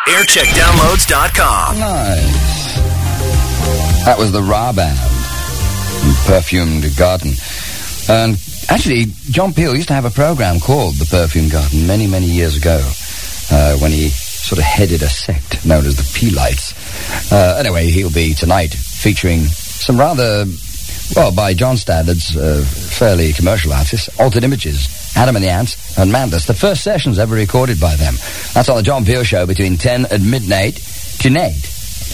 aircheckdownloads.com. Nice. That was the Ra Band from Perfumed Garden. And actually, John Peel used to have a program called The Perfumed Garden many, many years ago, when he sort of headed a sect known as the Peelites. Anyway, he'll be tonight featuring some rather, well, by John standards, fairly commercial artists, Altered Images, Adam and the Ants, and Mandus. The first sessions ever recorded by them. That's on the John Peel Show between 10 and midnight tonight.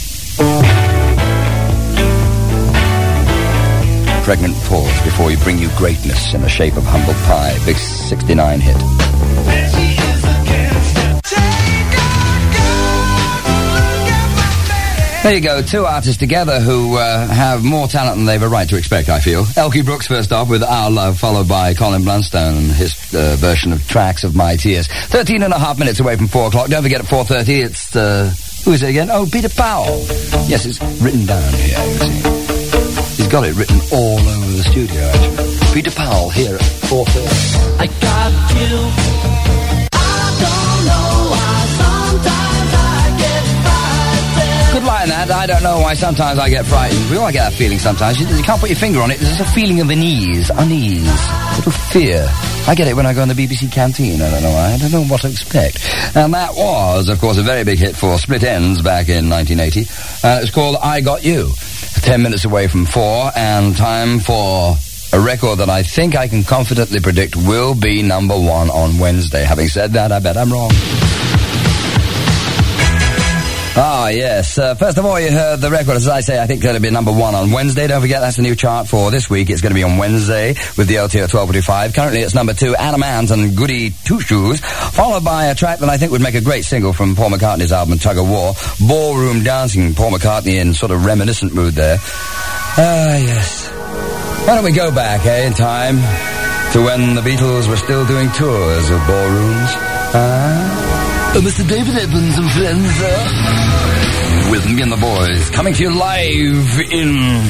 Pregnant pause before we bring you greatness in the shape of humble pie. Big 69 hit. There you go, two artists together who have more talent than they've a right to expect, I feel. Elkie Brooks first off with Our Love, followed by Colin Blunstone and his version of Tracks of My Tears. 13 and a half minutes away from 4 o'clock. Don't forget at 4:30 it's, who is it again? Oh, Peter Powell. Yes, it's written down here, you see. He's got it written all over the studio, actually. Peter Powell here at 4:30. I got you. I don't know why sometimes I get frightened. Good line, that. I don't know why sometimes I get frightened. We all get that feeling sometimes. You can't put your finger on it. There's a feeling of unease, a little fear. I get it when I go in the BBC canteen. I don't know why. I don't know what to expect. And that was, of course, a very big hit for Split Enz back in 1980. It was called I Got You. 10 minutes away from 4, and time for a record that I think I can confidently predict will be number 1 on Wednesday. Having said that, I bet I'm wrong. Ah, yes. First of all, you heard the record, as I say, I think going to be number 1 on Wednesday. Don't forget, that's the new chart for this week. It's going to be on Wednesday with the LT at 12:45. Currently, it's number 2, Adam Ant and Goody Two Shoes, followed by a track that I think would make a great single from Paul McCartney's album, Tug of War, Ballroom Dancing. Paul McCartney in sort of reminiscent mood there. Ah, yes. Why don't we go back, in time to when the Beatles were still doing tours of ballrooms? Mr. David Evans and friends, with me and the boys, coming to you live in...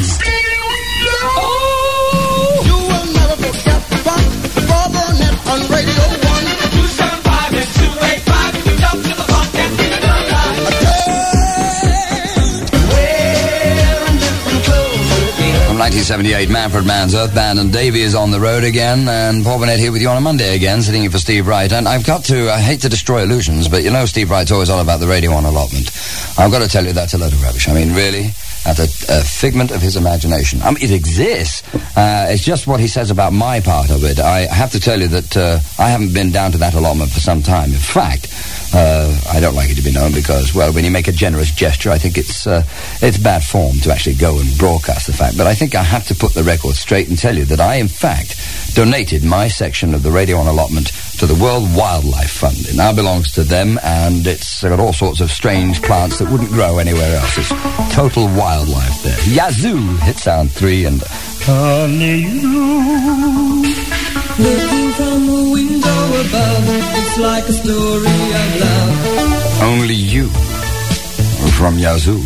Oh! You will never forget the Net on Radio 1. 275 is 285. Jump to the funk and get it done right. Wearing different clothes with me. From 1978, Manfred Mann's Earth Band and Davey is on the road again, and Paul Burnett here with you on a Monday again, sitting in for Steve Wright. And I've got to, I hate to destroy illusions, but you know Steve Wright's always on about the Radio 1 allotment. I've got to tell you that's a load of rubbish. I mean, really, that's a figment of his imagination. I mean, it exists. It's just what he says about my part of it. I have to tell you that I haven't been down to that allotment for some time. In fact, I don't like it to be known because, well, when you make a generous gesture, I think it's bad form to actually go and broadcast the fact. But I think I have to put the record straight and tell you that I, in fact, donated my section of the Radio 1 allotment to the World Wildlife Fund. It now belongs to them, and it's got all sorts of strange plants that wouldn't grow anywhere else. It's total wildlife there. Yazoo! Hit sound 3 and... Only you. Looking from the window above, it's like a story of love. Only you. From Yazoo.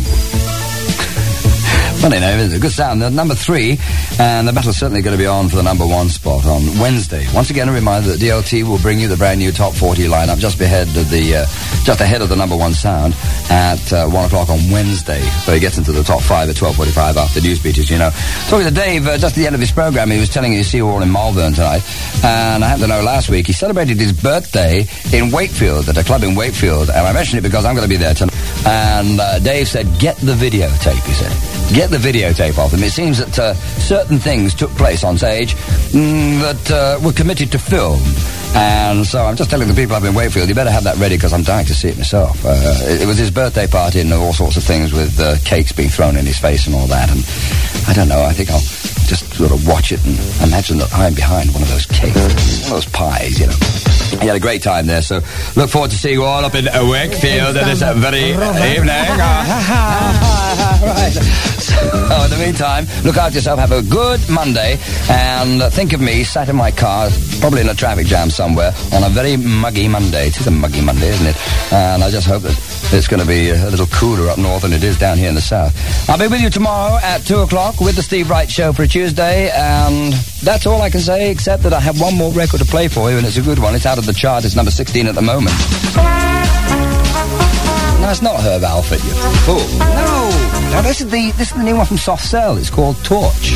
Funny name, isn't it? Good sound. Number 3, and the battle's certainly going to be on for the number 1 spot on Wednesday. Once again, a reminder that DLT will bring you the brand new Top 40 lineup just ahead of the number 1 sound at 1 o'clock on Wednesday. So he gets into the top 5 at 12:45 after news beaters, you know. Talking to Dave, just at the end of his program, he was telling you to see you all in Malvern tonight. And I happen to know last week he celebrated his birthday in Wakefield, at a club in Wakefield. And I mention it because I'm going to be there tonight. And Dave said, get the videotape, he said. Get the videotape of them. It seems that certain things took place on stage that were committed to film. And so I'm just telling the people up in Wakefield, you better have that ready because I'm dying to see it myself. It was his birthday party and all sorts of things with cakes being thrown in his face and all that. And I don't know, I think I'll just sort of watch it and imagine that I'm behind one of those cakes, one of those pies, you know. He had a great time there, so look forward to seeing you all up in Wakefield this very evening. Right. So, in the meantime, look after yourself, have a good Monday, and think of me sat in my car, probably in a traffic jam somewhere, on a very muggy Monday. It is a muggy Monday, isn't it? And I just hope that it's going to be a little cooler up north than it is down here in the south. I'll be with you tomorrow at 2 o'clock with the Steve Wright Show for a Tuesday, and that's all I can say, except that I have one more record to play for you, and it's a good one. It's out of the chart. It's number 16 at the moment. No, it's not Herb Alford, you fool. No. Now, this is the new one from Soft Cell. It's called Torch.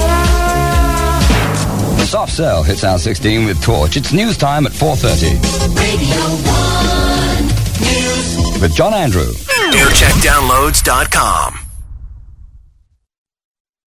Soft Cell hits out 16 with Torch. It's news time at 4:30. Radio 1 News. With John Andrew. AirCheckDownloads.com.